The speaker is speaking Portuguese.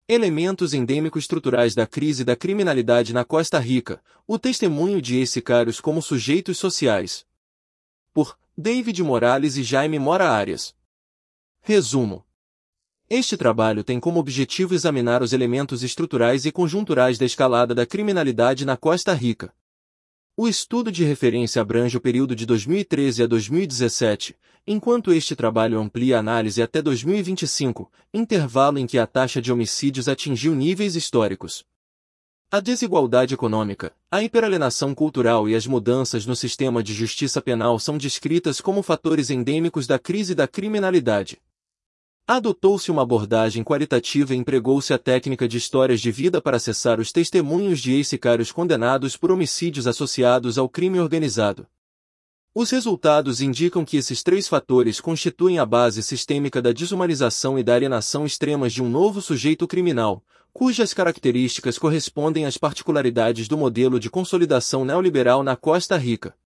Elementos endêmicos estruturais da crise da criminalidade na Costa Rica, o testemunho de ex-sicários como sujeitos sociais. Por David Morales e Jaime Mora Arias. Resumo. Este trabalho tem como objetivo examinar os elementos estruturais e conjunturais da escalada da criminalidade na Costa Rica. O estudo de referência abrange o período de 2013 a 2017, enquanto este trabalho amplia a análise até 2025, intervalo em que a taxa de homicídios atingiu níveis históricos. A desigualdade econômica, a hiperalienação cultural e as mudanças no sistema de justiça penal são descritas como fatores endêmicos da crise da criminalidade. Adotou-se uma abordagem qualitativa e empregou-se a técnica de histórias de vida para acessar os testemunhos de ex-sicários condenados por homicídios associados ao crime organizado. Os resultados indicam que esses três fatores constituem a base sistêmica da desumanização e da alienação extremas de um novo sujeito criminal, cujas características correspondem às particularidades do modelo de consolidação neoliberal na Costa Rica.